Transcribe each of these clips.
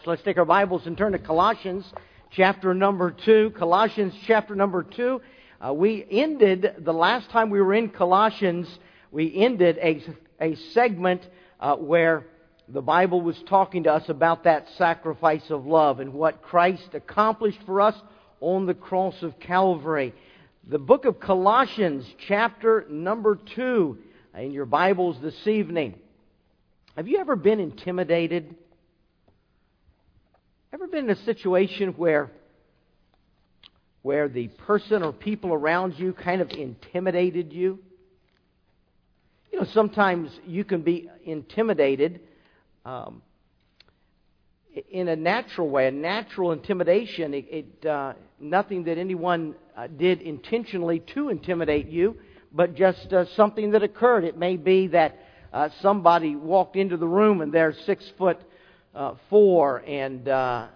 Let's take our Bibles and turn to Colossians chapter number 2. Colossians chapter number 2. We ended, the last time we were in Colossians, we ended a segment where the Bible was talking to us about that sacrifice of love and what Christ accomplished for us on the cross of Calvary. The book of Colossians chapter number 2 in your Bibles this evening. Have you ever been intimidated? Ever been in a situation where the person or people around you kind of intimidated you? You know, sometimes you can be intimidated in a natural way, a natural intimidation. Nothing that anyone did intentionally to intimidate you, but just something that occurred. It may be that somebody walked into the room and they're 6'4" and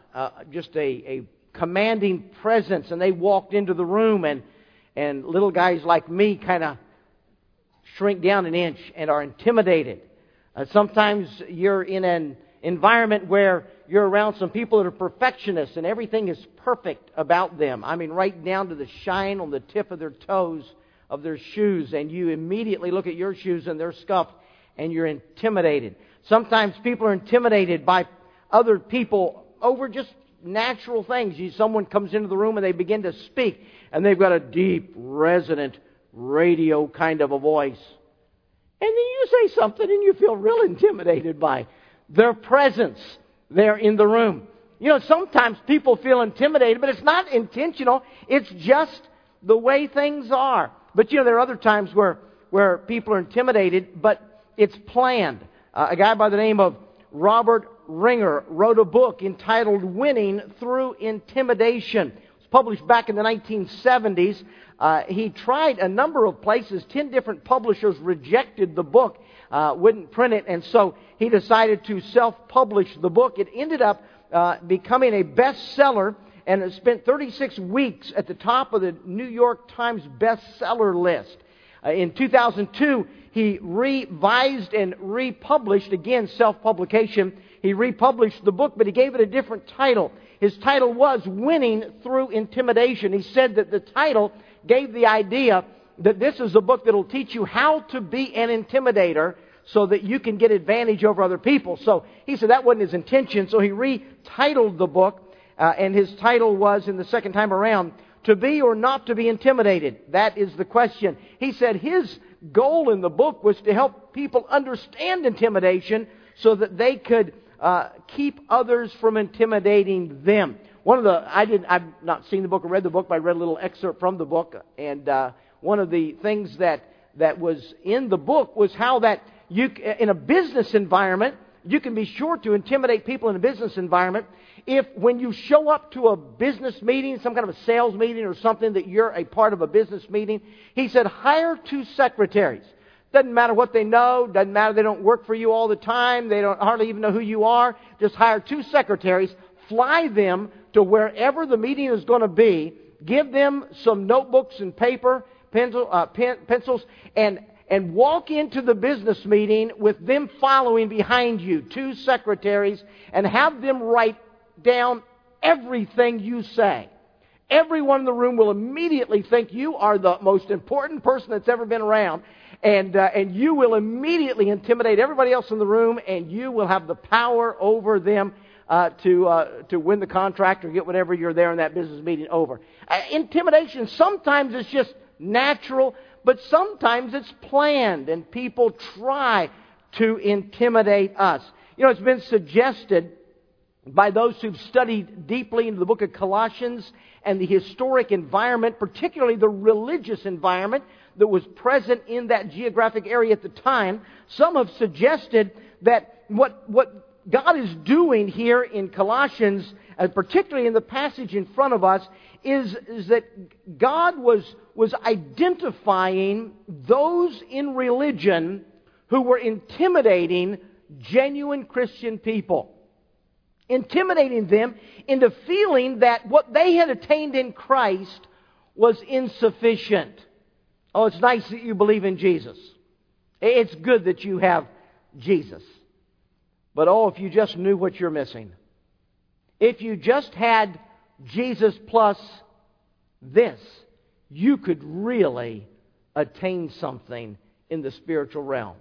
just a commanding presence, and they walked into the room and little guys like me kind of shrink down an inch and are intimidated. Sometimes you're in an environment where you're around some people that are perfectionists and everything is perfect about them. I mean, right down to the shine on the tip of their toes of their shoes, and you immediately look at your shoes and they're scuffed and you're intimidated. Sometimes people are intimidated by other people over just natural things. Someone comes into the room and they begin to speak, and they've got a deep, resonant, radio kind of a voice. And then you say something and you feel real intimidated by their presence there in the room. You know, sometimes people feel intimidated, but it's not intentional. It's just the way things are. But, you know, there are other times where people are intimidated, but it's planned. A guy by the name of Robert Ringer wrote a book entitled Winning Through Intimidation. It was published back in the 1970s. He tried a number of places. 10 different publishers rejected the book, wouldn't print it, and so he decided to self-publish the book. It ended up becoming a bestseller, and it spent 36 weeks at the top of the New York Times bestseller list. In 2002, he revised and republished, again, self-publication. He republished the book, but he gave it a different title. His title was Winning Through Intimidation. He said that the title gave the idea that this is a book that will teach you how to be an intimidator so that you can get advantage over other people. So he said that wasn't his intention, so he retitled the book, and his title was, in the second time around, To Be or Not to Be Intimidated. That is the question. He said his goal in the book was to help people understand intimidation so that they could keep others from intimidating them. I've not seen the book or read the book, but I read a little excerpt from the book, and one of the things that was in the book was how that you, in a business environment, you can be sure to intimidate people in a business environment if when you show up to a business meeting, some kind of a sales meeting or something that you're a part of a business meeting, he said, hire 2 secretaries. Doesn't matter what they know, doesn't matter they don't work for you all the time, they don't hardly even know who you are. Just hire 2 secretaries, fly them to wherever the meeting is going to be, give them some notebooks and paper, pencils, and walk into the business meeting with them following behind you, 2 secretaries, and have them write down everything you say. Everyone in the room will immediately think you are the most important person that's ever been around, and you will immediately intimidate everybody else in the room, and you will have the power over them to win the contract or get whatever you're there in that business meeting over. Intimidation, sometimes it's just natural, but sometimes it's planned, and people try to intimidate us. You know, it's been suggested by those who've studied deeply into the book of Colossians and the historic environment, particularly the religious environment that was present in that geographic area at the time. Some have suggested that what God is doing here in Colossians, particularly in the passage in front of us, is that God was identifying those in religion who were intimidating genuine Christian people. Intimidating them into feeling that what they had attained in Christ was insufficient. Oh, it's nice that you believe in Jesus. It's good that you have Jesus. But oh, if you just knew what you're missing. If you just had Jesus plus this, you could really attain something in the spiritual realm.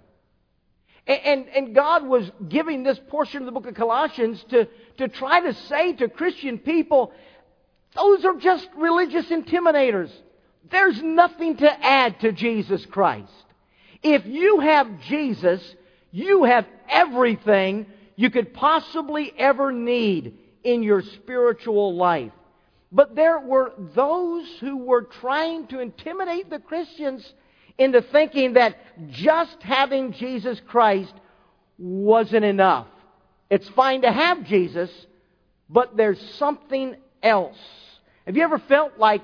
And God was giving this portion of the book of Colossians to try to say to Christian people, those are just religious intimidators. There's nothing to add to Jesus Christ. If you have Jesus, you have everything you could possibly ever need in your spiritual life. But there were those who were trying to intimidate the Christians into thinking that just having Jesus Christ wasn't enough. It's fine to have Jesus, but there's something else. Have you ever felt like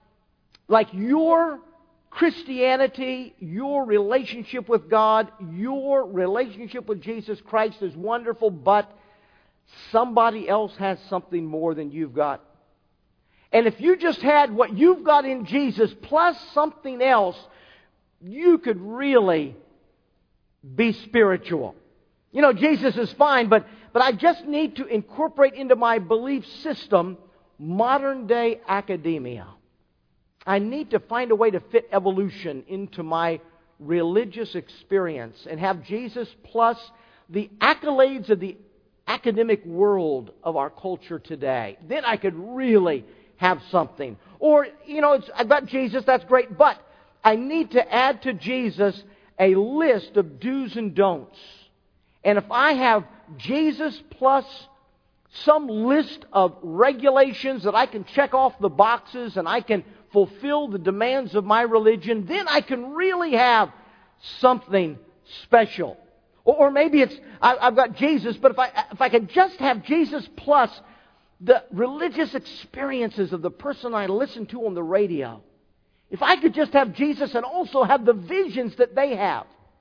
your Christianity, your relationship with God, your relationship with Jesus Christ is wonderful, but somebody else has something more than you've got? And if you just had what you've got in Jesus plus something else, you could really be spiritual. You know, Jesus is fine, but I just need to incorporate into my belief system modern day academia. I need to find a way to fit evolution into my religious experience and have Jesus plus the accolades of the academic world of our culture today. Then I could really have something. Or, you know, I've got Jesus, that's great, but I need to add to Jesus a list of do's and don'ts. And if I have Jesus plus some list of regulations that I can check off the boxes and I can fulfill the demands of my religion, then I can really have something special. Or maybe it's, I've got Jesus, but if I could just have Jesus plus the religious experiences of the person I listen to on the radio. If I could just have Jesus and also have the visions that they have.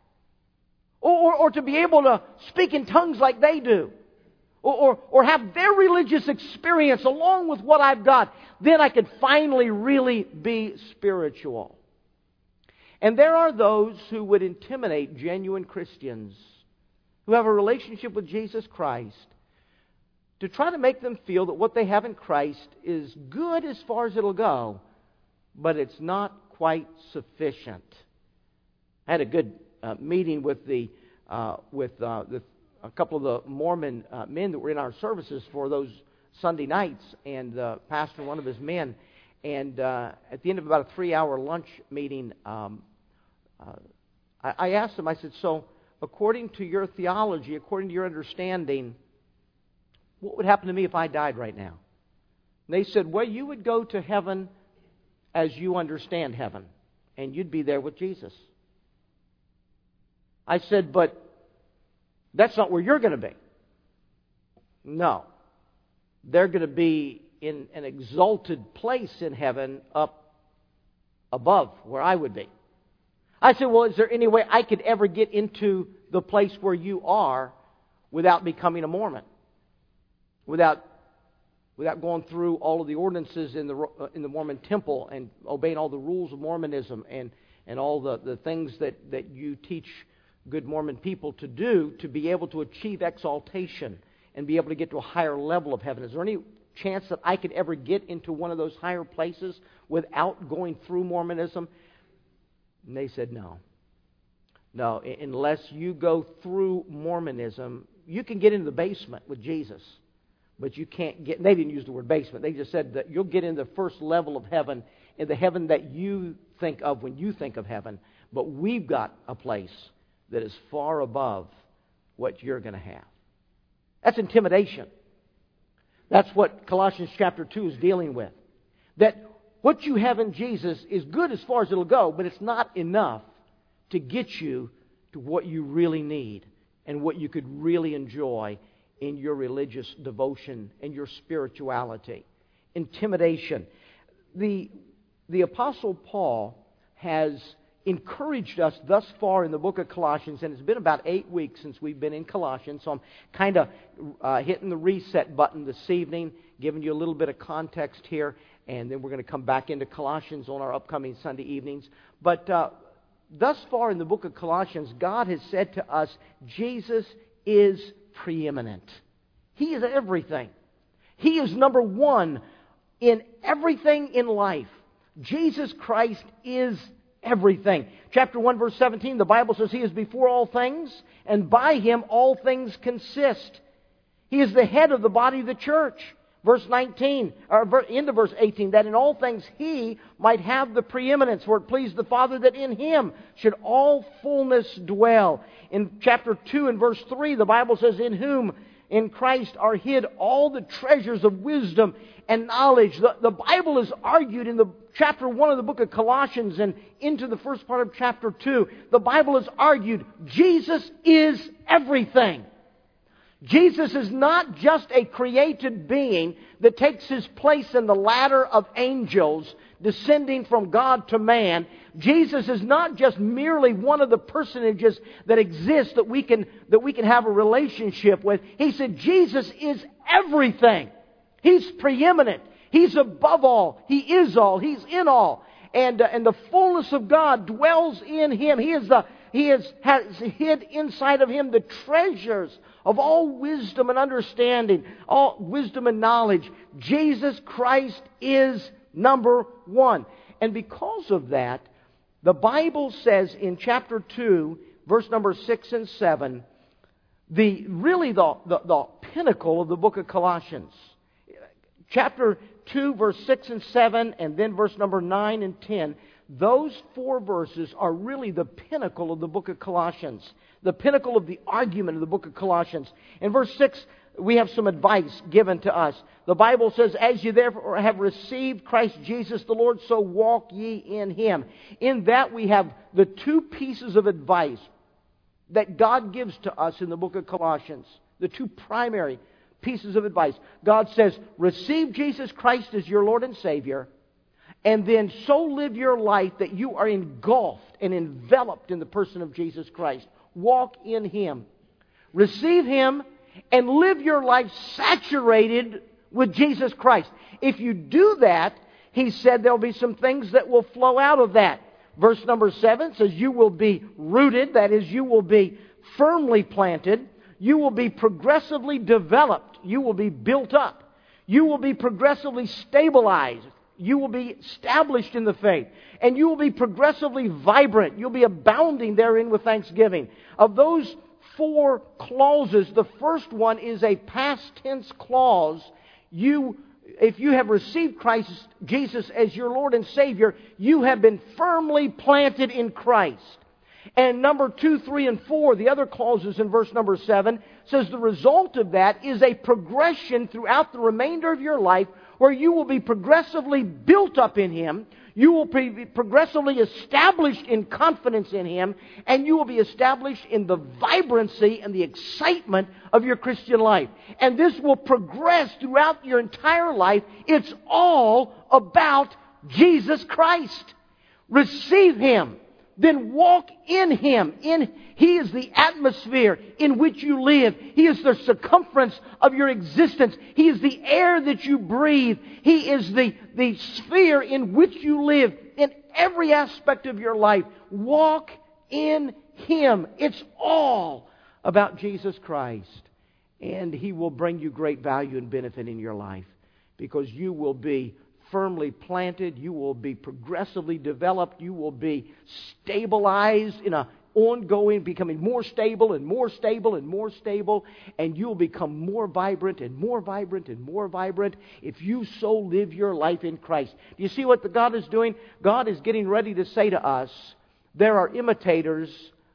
Or to be able to speak in tongues like they do. Or have their religious experience along with what I've got. Then I could finally really be spiritual. And there are those who would intimidate genuine Christians who have a relationship with Jesus Christ to try to make them feel that what they have in Christ is good as far as it'll go, but it's not quite sufficient. I had a good meeting with a couple of the Mormon men that were in our services for those Sunday nights, and the pastor, one of his men, and at the end of about a 3-hour lunch meeting, I asked him, I said, so according to your theology, according to your understanding, what would happen to me if I died right now? And they said, well, you would go to heaven as you understand heaven, and you'd be there with Jesus. I said, but that's not where you're going to be. No. They're going to be in an exalted place in heaven up above where I would be. I said, well, is there any way I could ever get into the place where you are without becoming a Mormon? Without going through all of the ordinances in the Mormon temple and obeying all the rules of Mormonism and all the things that you teach good Mormon people to do to be able to achieve exaltation and be able to get to a higher level of heaven. Is there any chance that I could ever get into one of those higher places without going through Mormonism? And they said no. No, unless you go through Mormonism, you can get into the basement with Jesus. But you can't get, they didn't use the word basement. They just said that you'll get in the first level of heaven, in the heaven that you think of when you think of heaven. But we've got a place that is far above what you're going to have. That's intimidation. That's what Colossians chapter 2 is dealing with. That what you have in Jesus is good as far as it'll go, but it's not enough to get you to what you really need and what you could really enjoy in your religious devotion and your spirituality. Intimidation. The Apostle Paul has encouraged us thus far in the book of Colossians, and it's been about 8 weeks since we've been in Colossians, so I'm kind of hitting the reset button this evening, giving you a little bit of context here, and then we're going to come back into Colossians on our upcoming Sunday evenings. But thus far in the book of Colossians, God has said to us, Jesus is preeminent. He is everything. He is number one in everything in life. Jesus Christ is everything. Chapter 1, verse 17, the Bible says He is before all things, and by Him all things consist. He is the head of the body of the church. Verse 19, or into verse 18, that in all things He might have the preeminence, for it pleased the Father that in Him should all fullness dwell. In chapter 2 and verse 3, the Bible says, in whom, in Christ, are hid all the treasures of wisdom and knowledge. The Bible is argued in the chapter 1 of the book of Colossians and into the first part of chapter 2. The Bible is argued, Jesus is everything. Jesus is not just a created being that takes His place in the ladder of angels descending from God to man. Jesus is not just merely one of the personages that exist that we can have a relationship with. He said Jesus is everything. He's preeminent. He's above all. He is all. He's in all. And the fullness of God dwells in Him. He has hid inside of Him the treasures of all wisdom and understanding, all wisdom and knowledge. Jesus Christ is number one. And because of that, the Bible says in chapter 2, verse number 6 and 7, the pinnacle of the book of Colossians. Chapter 2, verse 6 and 7, and then verse number 9 and 10. Those four verses are really the pinnacle of the book of Colossians. The pinnacle of the argument of the book of Colossians. In verse 6, we have some advice given to us. The Bible says, as you therefore have received Christ Jesus the Lord, so walk ye in Him. In that we have the two pieces of advice that God gives to us in the book of Colossians. The two primary pieces of advice. God says, receive Jesus Christ as your Lord and Savior, and then so live your life that you are engulfed and enveloped in the person of Jesus Christ. Walk in Him. Receive Him and live your life saturated with Jesus Christ. If you do that, He said there'll be some things that will flow out of that. Verse number 7 says you will be rooted, that is, you will be firmly planted. You will be progressively developed. You will be built up. You will be progressively stabilized. You will be established in the faith. And you will be progressively vibrant. You'll be abounding therein with thanksgiving. Of those four clauses, the first one is a past tense clause. If you have received Christ Jesus as your Lord and Savior, you have been firmly planted in Christ. And number 2, 3, and 4, the other clauses in verse number 7, says the result of that is a progression throughout the remainder of your life where you will be progressively built up in Him, you will be progressively established in confidence in Him, and you will be established in the vibrancy and the excitement of your Christian life. And this will progress throughout your entire life. It's all about Jesus Christ. Receive Him. Then walk in Him. He is the atmosphere in which you live. He is the circumference of your existence. He is the air that you breathe. He is the sphere in which you live. In every aspect of your life, walk in Him. It's all about Jesus Christ. And He will bring you great value and benefit in your life, because you will be firmly planted, you will be progressively developed, you will be stabilized in an ongoing, becoming more stable and more stable and more stable, and you will become more vibrant and more vibrant and more vibrant if you so live your life in Christ. Do you see what God is doing? God is getting ready to say to us, there are intimidators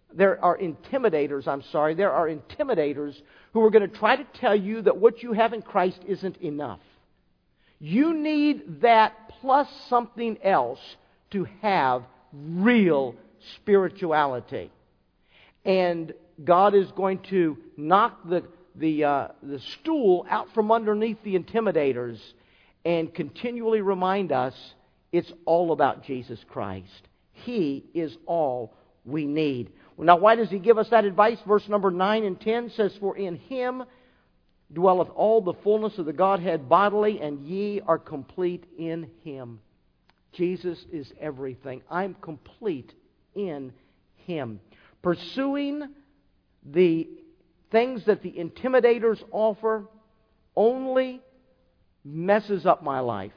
who are going to try to tell you that what you have in Christ isn't enough. You need that plus something else to have real spirituality. And God is going to knock the stool out from underneath the intimidators and continually remind us it's all about Jesus Christ. He is all we need. Now, why does He give us that advice? Verse number 9 and 10 says, for in Him dwelleth all the fullness of the Godhead bodily, and ye are complete in Him. Jesus is everything. I'm complete in Him. Pursuing the things that the intimidators offer only messes up my life.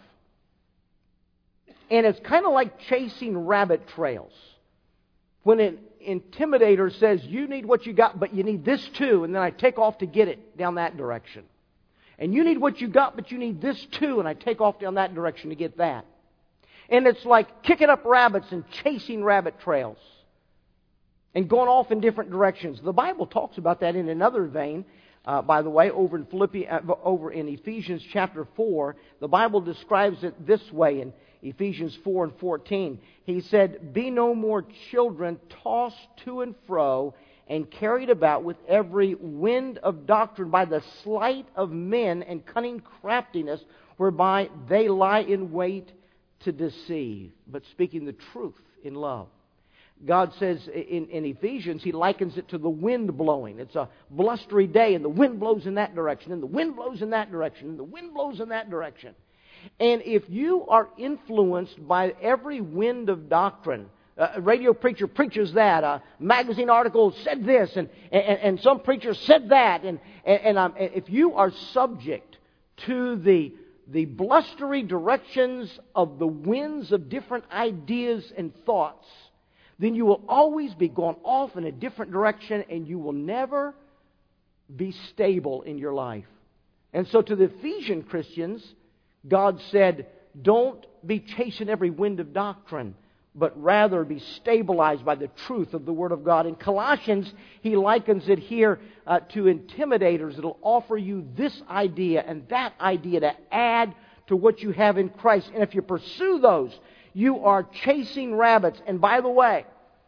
And it's kind of like chasing rabbit trails. When an intimidator says, you need what you got, but you need this too, and then I take off to get it down that direction. And you need what you got, but you need this too, and I take off down that direction to get that. And it's like kicking up rabbits and chasing rabbit trails and going off in different directions. The Bible talks about that in another vein. By the way, over in Ephesians chapter 4, the Bible describes it this way in Ephesians 4 and 14. He said, be no more children tossed to and fro and carried about with every wind of doctrine by the sleight of men and cunning craftiness, whereby they lie in wait to deceive, but speaking the truth in love. God says in Ephesians, He likens it to the wind blowing. It's a blustery day, and the wind blows in that direction, and the wind blows in that direction, and the wind blows in that direction. And if you are influenced by every wind of doctrine, a radio preacher preaches that, a magazine article said this, and some preacher said that, and if you are subject to the blustery directions of the winds of different ideas and thoughts, then you will always be going off in a different direction, and you will never be stable in your life. And so to the Ephesian Christians, God said, don't be chasing every wind of doctrine, but rather be stabilized by the truth of the Word of God. In Colossians, he likens it here to intimidators that will offer you this idea and that idea to add to what you have in Christ. And if you pursue those, you are chasing rabbits. And by the way,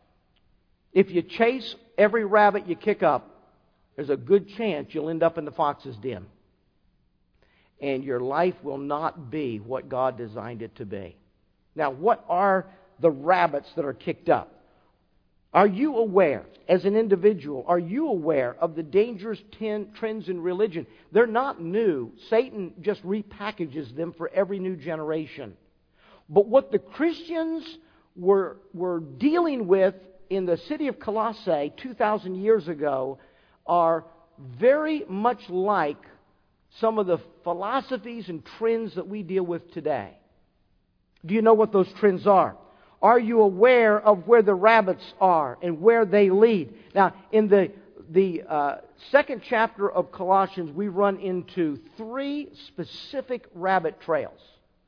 if you chase every rabbit you kick up, there's a good chance you'll end up in the fox's den. And your life will not be what God designed it to be. Now, what are the rabbits that are kicked up? Are you aware, as an individual, are you aware of the dangerous trends in religion? They're not new. Satan just repackages them for every new generation. But what the Christians were dealing with in the city of Colossae 2,000 years ago are very much like some of the philosophies and trends that we deal with today. Do you know what those trends are? Are you aware of where the rabbits are and where they lead? Now, in the second chapter of Colossians, we run into 3 specific rabbit trails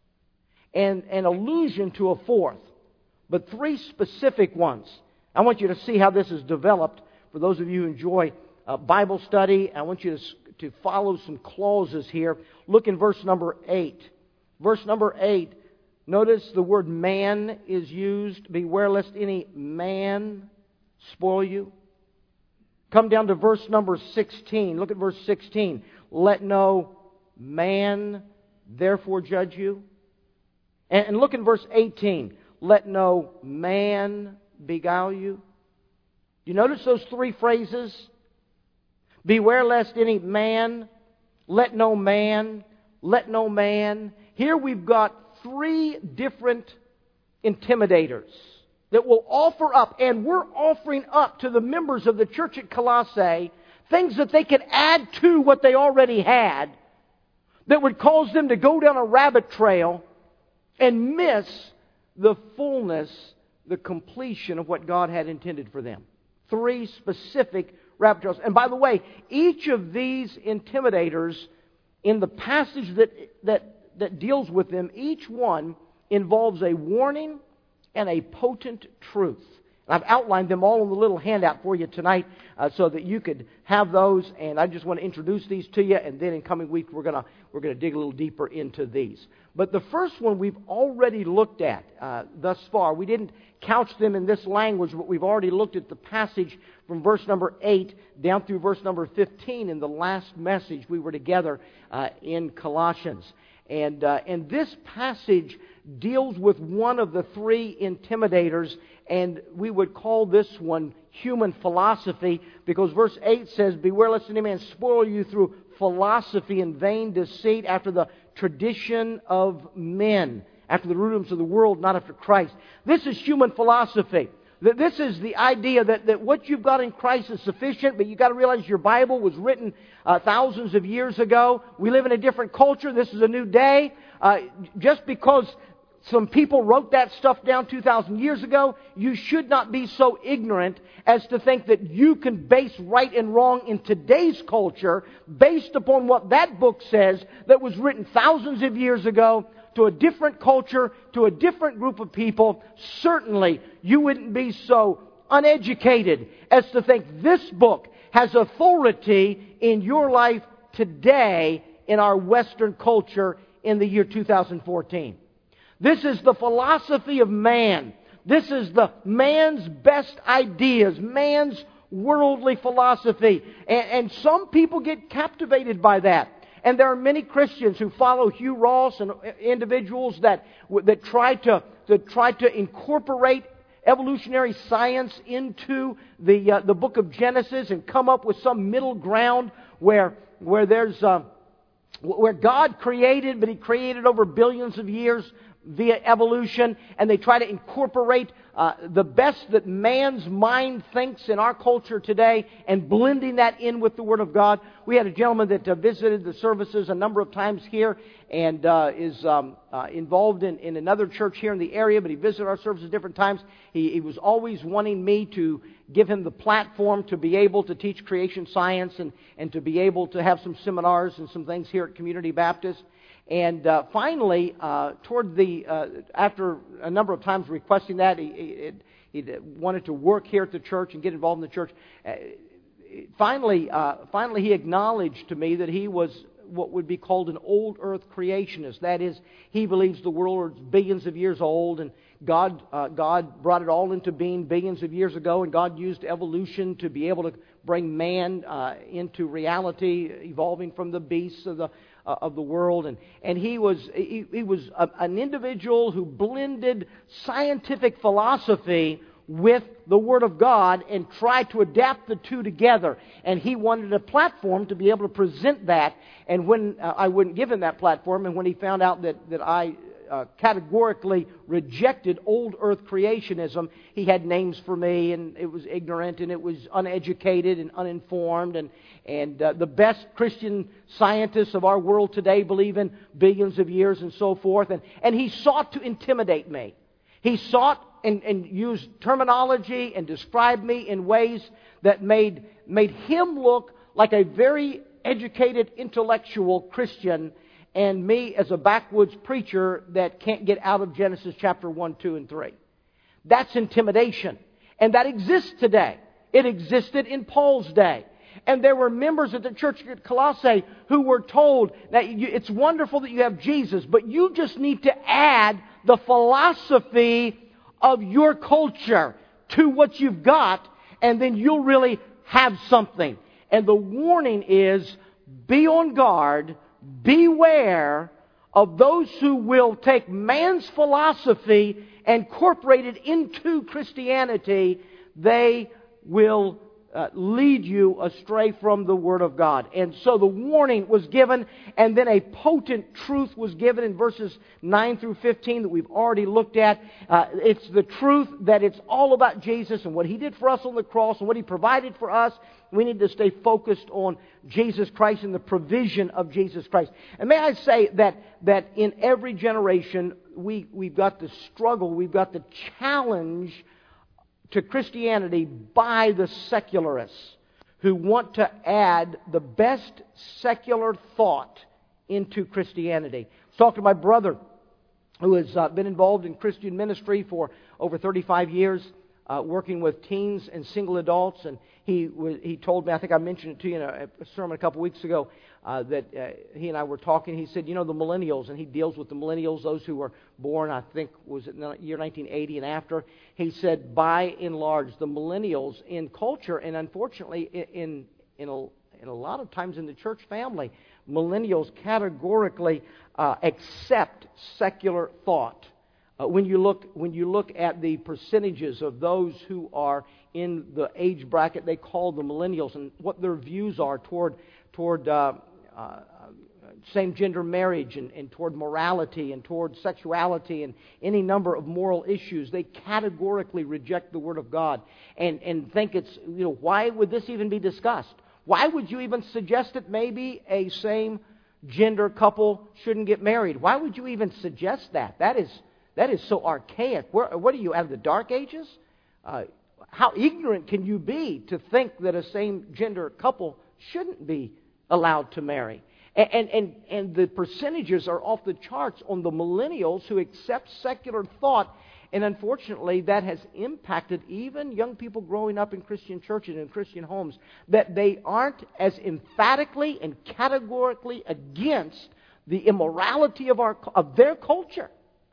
and an allusion to a fourth, but 3 specific ones. I want you to see how this is developed. For those of you who enjoy Bible study, I want you to follow some clauses here. Look in verse number 8. Verse number 8, notice the word man is used. Beware lest any man spoil you. Come down to verse number 16. Look at verse 16. Let no man therefore judge you. And look in verse 18. Let no man beguile you. You notice those 3 phrases? Beware lest any man, let no man, let no man. Here we've got 3 different intimidators that will offer up, and we're offering up to the members of the church at Colossae things that they could add to what they already had that would cause them to go down a rabbit trail and miss the fullness, the completion of what God had intended for them. 3 specific rabbit trails. And by the way, each of these intimidators, in the passage that deals with them, each one involves a warning and a potent truth. And I've outlined them all in the little handout for you tonight so that you could have those. And I just want to introduce these to you. And then in coming weeks, we're going to dig a little deeper into these. But the first one we've already looked at thus far. We didn't couch them in this language, but we've already looked at the passage from verse number 8 down through verse number 15 in the last message we were together in Colossians. And this passage deals with one of the 3 intimidators, and we would call this one human philosophy, because verse 8 says, beware lest any man spoil you through philosophy and vain deceit after the tradition of men, after the rudiments of the world, not after Christ. This is human philosophy. This is the idea that what you've got in Christ is sufficient, but you've got to realize your Bible was written thousands of years ago. We live in a different culture. This is a new day. Just because some people wrote that stuff down 2,000 years ago, you should not be so ignorant as to think that you can base right and wrong in today's culture based upon what that book says that was written thousands of years ago to a different culture, to a different group of people. Certainly, you wouldn't be so uneducated as to think this book has authority in your life today in our Western culture in the year 2014. This is the philosophy of man. This is the man's best ideas, man's worldly philosophy. And some people get captivated by that. And there are many Christians who follow Hugh Ross and individuals that try to incorporate evolutionary science into the book of Genesis and come up with some middle ground where God created, but He created over billions of years via evolution, and they try to incorporate the best that man's mind thinks in our culture today and blending that in with the Word of God. We had a gentleman that visited the services a number of times here and is involved in another church here in the area, but he visited our services different times. He was always wanting me to give him the platform to be able to teach creation science and to be able to have some seminars and some things here at Community Baptist. And finally, after a number of times requesting that, he wanted to work here at the church and get involved in the church. Finally, he acknowledged to me that he was what would be called an old earth creationist. That is, he believes the world is billions of years old, and God brought it all into being billions of years ago, and God used evolution to be able to bring man into reality, evolving from the beasts of the world, and he was an individual who blended scientific philosophy with the Word of God and tried to adapt the two together. And he wanted a platform to be able to present that. And when I wouldn't give him that platform, and when he found out that I categorically rejected old earth creationism, he had names for me, and it was ignorant, and it was uneducated and uninformed, and the best Christian scientists of our world today believe in billions of years and so forth, and he sought to intimidate me. He sought and used terminology and described me in ways that made him look like a very educated intellectual Christian, and me as a backwoods preacher that can't get out of Genesis chapter 1, 2, and 3. That's intimidation. And that exists today. It existed in Paul's day. And there were members of the church at Colossae who were told that it's wonderful that you have Jesus, but you just need to add the philosophy of your culture to what you've got, and then you'll really have something. And the warning is, be on guard. Beware of those who will take man's philosophy and incorporate it into Christianity. They will lead you astray from the Word of God. And so the warning was given, and then a potent truth was given in verses 9 through 15 that we've already looked at. It's the truth that it's all about Jesus and what He did for us on the cross and what He provided for us. We need to stay focused on Jesus Christ and the provision of Jesus Christ. And may I say that in every generation we've got the struggle, we've got the challenge to Christianity by the secularists who want to add the best secular thought into Christianity. I was talking to my brother who has been involved in Christian ministry for over 35 years, working with teens and single adults, and he told me, I think I mentioned it to you in a sermon a couple weeks ago, that he and I were talking. He said, the millennials, and he deals with the millennials, those who were born, I think, was it in the year 1980 and after. He said, by and large, the millennials in culture, and unfortunately in a lot of times in the church family, millennials categorically accept secular thought. When you look at the percentages of those who are in the age bracket they call the millennials and what their views are toward same-gender marriage and toward morality and toward sexuality and any number of moral issues. They categorically reject the Word of God and think it's, why would this even be discussed? Why would you even suggest that maybe a same-gender couple shouldn't get married? Why would you even suggest that? That is so archaic. What are you, out of the Dark Ages? How ignorant can you be to think that a same-gender couple shouldn't be allowed to marry? And the percentages are off the charts on the millennials who accept secular thought. And unfortunately, that has impacted even young people growing up in Christian churches and Christian homes, that they aren't as emphatically and categorically against the immorality of their culture.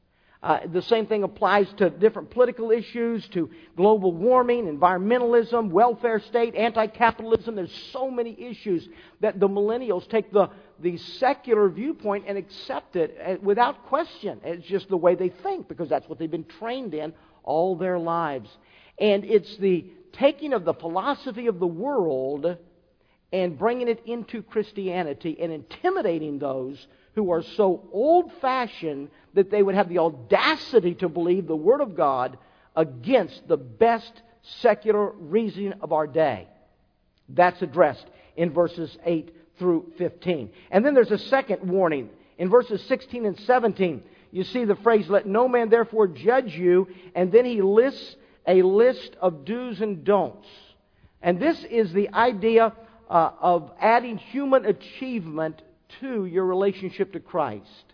The same thing applies to different political issues, to global warming, environmentalism, welfare state, anti-capitalism. There's so many issues that the millennials take the secular viewpoint and accept it without question. It's just the way they think, because that's what they've been trained in all their lives. And it's the taking of the philosophy of the world and bringing it into Christianity and intimidating those who are so old-fashioned that they would have the audacity to believe the Word of God against the best secular reasoning of our day. That's addressed in verses 8 through 15. And then there's a second warning. In verses 16 and 17, you see the phrase, "Let no man therefore judge you," and then he lists a list of do's and don'ts. And this is the idea of adding human achievement to your relationship to Christ.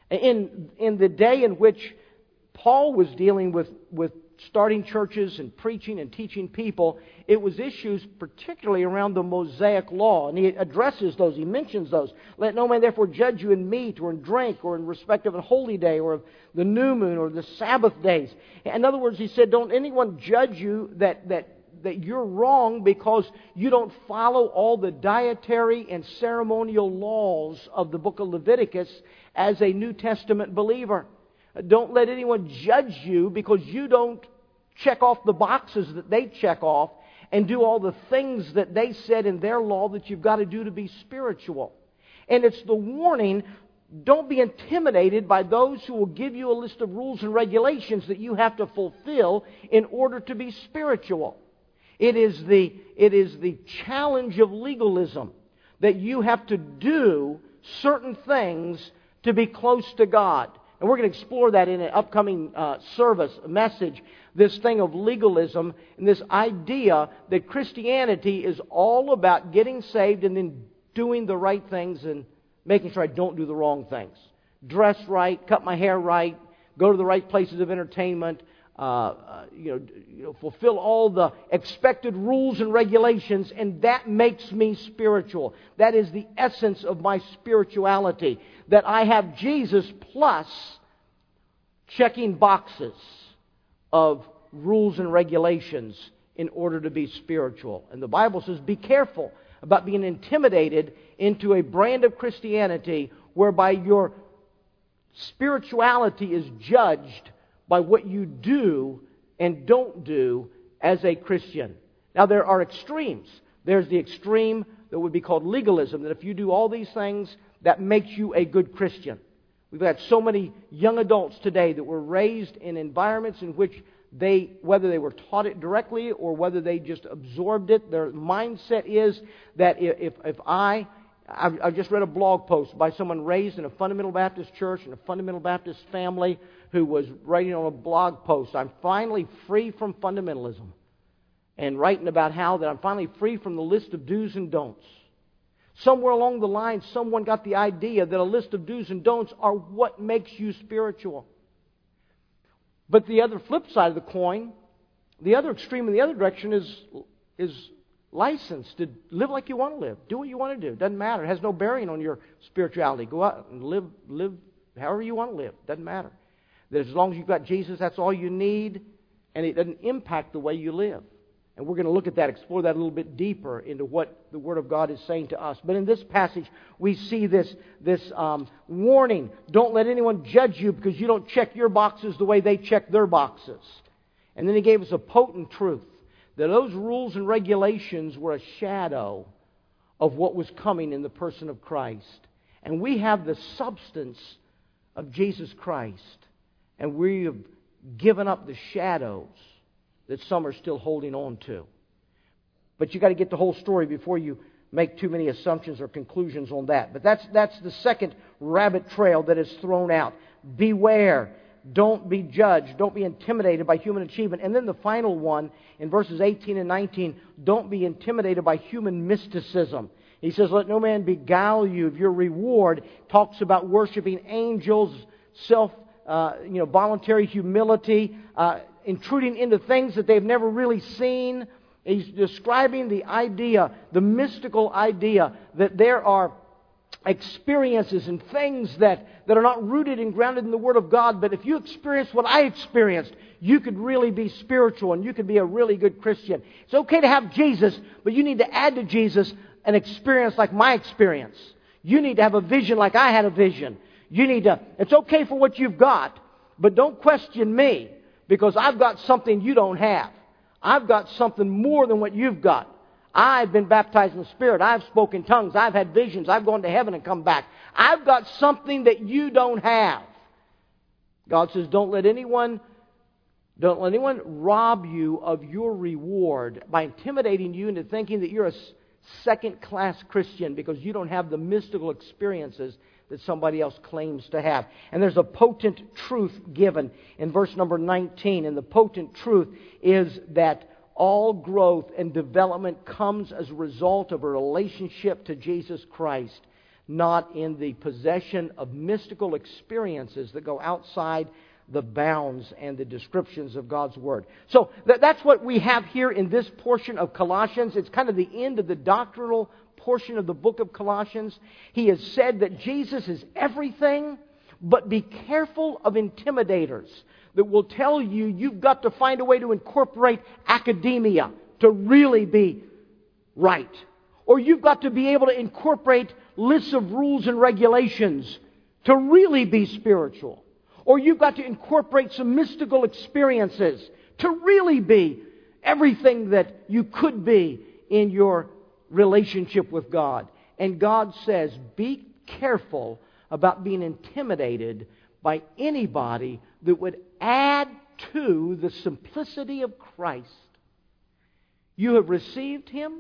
In the day in which Paul was dealing with starting churches and preaching and teaching people, it was issues particularly around the Mosaic Law. And he addresses those, he mentions those. "Let no man therefore judge you in meat or in drink or in respect of a holy day or of the new moon or the Sabbath days." In other words, he said, don't anyone judge you that you're wrong because you don't follow all the dietary and ceremonial laws of the book of Leviticus as a New Testament believer. Don't let anyone judge you because you don't check off the boxes that they check off and do all the things that they said in their law that you've got to do to be spiritual. And it's the warning, don't be intimidated by those who will give you a list of rules and regulations that you have to fulfill in order to be spiritual. It is the challenge of legalism that you have to do certain things to be close to God. And we're going to explore that in an upcoming message, this thing of legalism and this idea that Christianity is all about getting saved and then doing the right things and making sure I don't do the wrong things. Dress right, cut my hair right, go to the right places of entertainment, fulfill all the expected rules and regulations, and that makes me spiritual. That is the essence of my spirituality. That I have Jesus plus checking boxes of rules and regulations in order to be spiritual. And the Bible says, be careful about being intimidated into a brand of Christianity whereby your spirituality is judged by what you do and don't do as a Christian. Now, there are extremes. There's the extreme that would be called legalism, that if you do all these things, that makes you a good Christian. We've got so many young adults today that were raised in environments in which whether they were taught it directly or whether they just absorbed it, their mindset is that I've just read a blog post by someone raised in a fundamental Baptist church in a fundamental Baptist family who was writing on a blog post, "I'm finally free from fundamentalism," and writing about how that I'm finally free from the list of do's and don'ts. Somewhere along the line, someone got the idea that a list of do's and don'ts are what makes you spiritual. But the other flip side of the coin, the other extreme in the other direction is license to live like you want to live. Do what you want to do. Doesn't matter. It has no bearing on your spirituality. Go out and live however you want to live. Doesn't matter. That as long as you've got Jesus, that's all you need, and it doesn't impact the way you live. And we're going to look at that, explore that a little bit deeper into what the Word of God is saying to us. But in this passage, we see this warning. Don't let anyone judge you because you don't check your boxes the way they check their boxes. And then he gave us a potent truth, that those rules and regulations were a shadow of what was coming in the person of Christ. And we have the substance of Jesus Christ. And we have given up the shadows that some are still holding on to. But you got to get the whole story before you make too many assumptions or conclusions on that. But that's the second rabbit trail that is thrown out. Beware. Don't be judged. Don't be intimidated by human achievement. And then the final one, in verses 18 and 19, don't be intimidated by human mysticism. He says, let no man beguile you of your reward. Talks about worshiping angels, voluntary humility, intruding into things that they've never really seen. He's describing the idea, the mystical idea, that there are experiences and things that are not rooted and grounded in the Word of God. But if you experience what I experienced, you could really be spiritual and you could be a really good Christian. It's okay to have Jesus, but you need to add to Jesus an experience like my experience. You need to have a vision like I had a vision. It's okay for what you've got, but don't question me because I've got something you don't have. I've got something more than what you've got. I've been baptized in the Spirit. I've spoken tongues. I've had visions. I've gone to heaven and come back. I've got something that you don't have. God says, don't let anyone rob you of your reward by intimidating you into thinking that you're a second-class Christian because you don't have the mystical experiences that somebody else claims to have. And there's a potent truth given in verse number 19. And the potent truth is that all growth and development comes as a result of a relationship to Jesus Christ, not in the possession of mystical experiences that go outside the bounds and the descriptions of God's Word. So that's what we have here in this portion of Colossians. It's kind of the end of the doctrinal portion of the book of Colossians. He has said that Jesus is everything, but be careful of intimidators that will tell you you've got to find a way to incorporate academia to really be right. Or you've got to be able to incorporate lists of rules and regulations to really be spiritual. Or you've got to incorporate some mystical experiences to really be everything that you could be in your relationship with God. And God says, be careful about being intimidated by anybody that would add to the simplicity of Christ. You have received Him,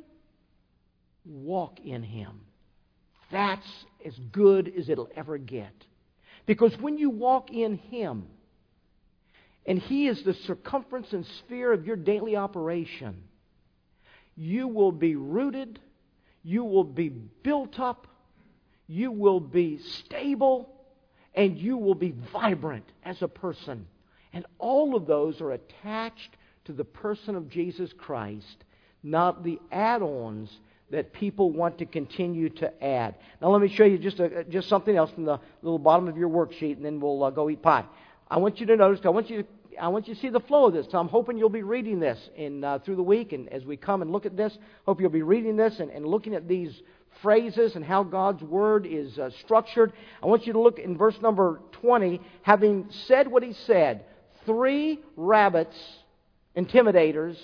walk in Him. That's as good as it'll ever get. Because when you walk in Him, and He is the circumference and sphere of your daily operation, you will be rooted, you will be built up, you will be stable, and you will be vibrant as a person. And all of those are attached to the person of Jesus Christ, not the add-ons that people want to continue to add. Now let me show you just something else from the little bottom of your worksheet, and then we'll go eat pie. I want you to notice, I want you to see the flow of this. So I'm hoping you'll be reading this through the week, and as we come and look at this, hope you'll be reading this and looking at these phrases and how God's Word is structured. I want you to look in verse number 20, having said what he said, 3 rabbits, intimidators,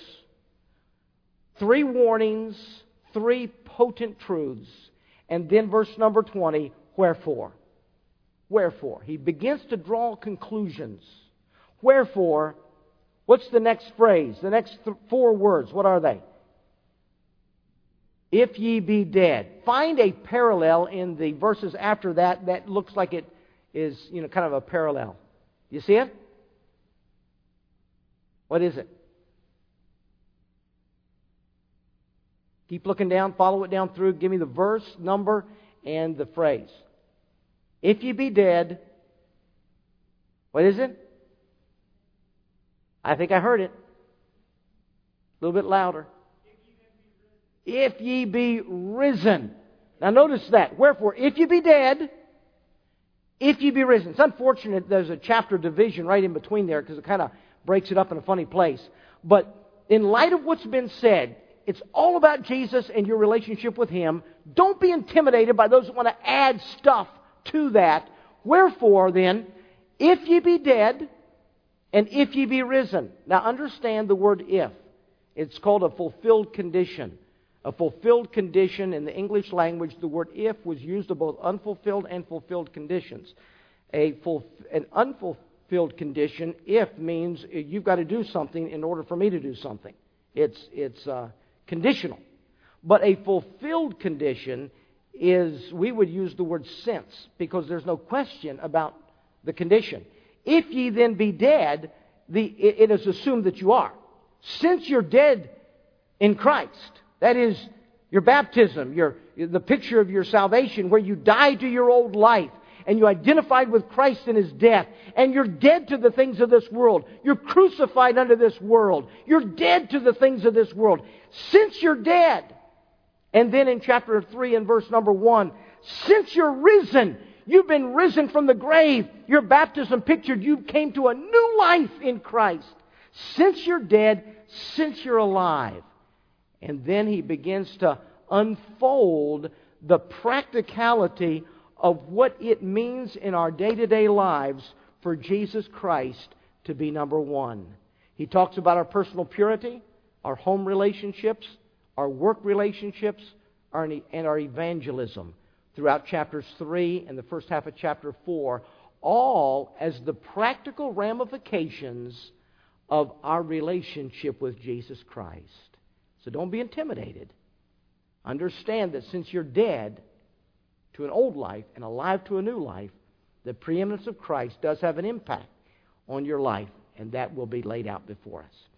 3 warnings, 3 potent truths, and then verse number 20, wherefore. Wherefore. He begins to draw conclusions. Wherefore, what's the next phrase? The next 4 words, what are they? If ye be dead. Find a parallel in the verses after that looks like it is, kind of a parallel. You see it? What is it? Keep looking down, follow it down through, give me the verse, number, and the phrase. If ye be dead, what is it? I think I heard it. A little bit louder. If ye be risen. Now notice that. Wherefore, if ye be dead, if ye be risen. It's unfortunate there's a chapter division right in between there because it kind of breaks it up in a funny place. But in light of what's been said, it's all about Jesus and your relationship with Him. Don't be intimidated by those that want to add stuff to that. Wherefore then, if ye be dead, and if ye be risen. Now understand the word if. It's called a fulfilled condition. A fulfilled condition, in the English language, the word if was used of both unfulfilled and fulfilled conditions. An unfulfilled condition, if, means you've got to do something in order for me to do something. It's conditional. But a fulfilled condition is, we would use the word since, because there's no question about the condition. If ye then be dead, it is assumed that you are. Since you're dead in Christ, that is your baptism, the picture of your salvation, where you died to your old life, and you identified with Christ in His death, and you're dead to the things of this world. You're crucified under this world. You're dead to the things of this world. Since you're dead, and then in chapter 3 and verse number 1, since you're risen, you've been risen from the grave. Your baptism pictured you came to a new life in Christ. Since you're dead, since you're alive. And then he begins to unfold the practicality of what it means in our day-to-day lives for Jesus Christ to be number one. He talks about our personal purity, our home relationships, our work relationships, and our evangelism throughout chapters 3 and the first half of chapter 4, all as the practical ramifications of our relationship with Jesus Christ. So don't be intimidated. Understand that since you're dead to an old life and alive to a new life, the preeminence of Christ does have an impact on your life, and that will be laid out before us.